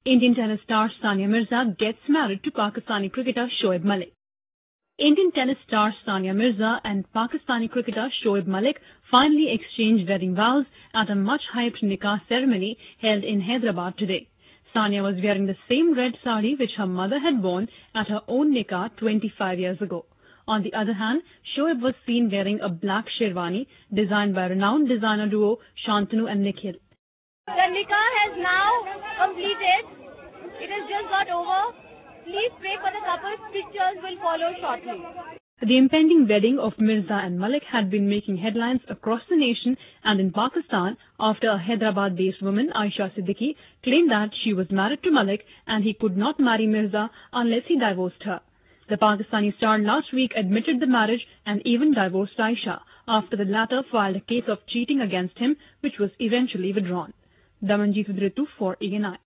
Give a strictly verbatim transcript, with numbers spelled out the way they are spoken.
Indian tennis star Sania Mirza gets married to Pakistani cricketer Shoaib Malik. Indian tennis star Sania Mirza and Pakistani cricketer Shoaib Malik finally exchanged wedding vows at a much-hyped nikah ceremony held in Hyderabad today. Sania was wearing the same red sari which her mother had worn at her own nikah twenty-five years ago. On the other hand, Shoaib was seen wearing a black sherwani designed by renowned designer duo Shantanu and Nikhil. The nikah has now completed. It has just got over. Please pray for the couple. Pictures will follow shortly. The impending wedding of Mirza and Malik had been making headlines across the nation and in Pakistan after a Hyderabad-based woman, Aisha Siddiqui, claimed that she was married to Malik and he could not marry Mirza unless he divorced her. The Pakistani star last week admitted the marriage and even divorced Aisha after the latter filed a case of cheating against him, which was eventually withdrawn. Damanjeet with Ritu for A N I.